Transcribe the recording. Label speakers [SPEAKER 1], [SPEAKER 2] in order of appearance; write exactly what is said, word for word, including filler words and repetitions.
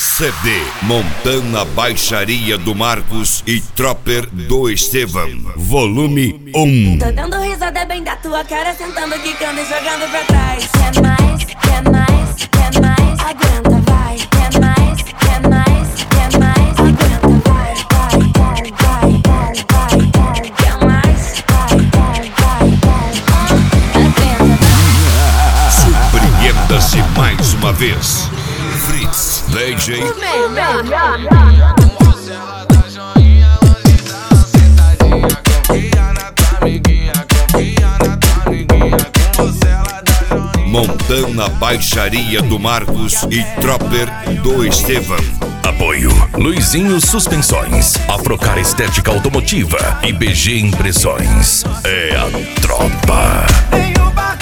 [SPEAKER 1] C D Montana Baixaria do Marcos e Tropper do Estevam, volume um.
[SPEAKER 2] Tô dando risada bem da tua cara, sentando, quicando e jogando pra trás. Quer mais, quer mais, quer mais, aguenta, vai. Quer mais, quer mais, quer mais, aguenta, vai, vai, vai, vai, vai, vai. Quer mais, vai, vai, vai, vai, aguenta.
[SPEAKER 1] Surpreenda-se mais uma vez. Fritz, D J. Montana Baixaria do Marcos e Tropper do Estevam.
[SPEAKER 3] Apoio Luizinho Suspensões, Afrocar Estética Automotiva e B G Impressões. É a tropa.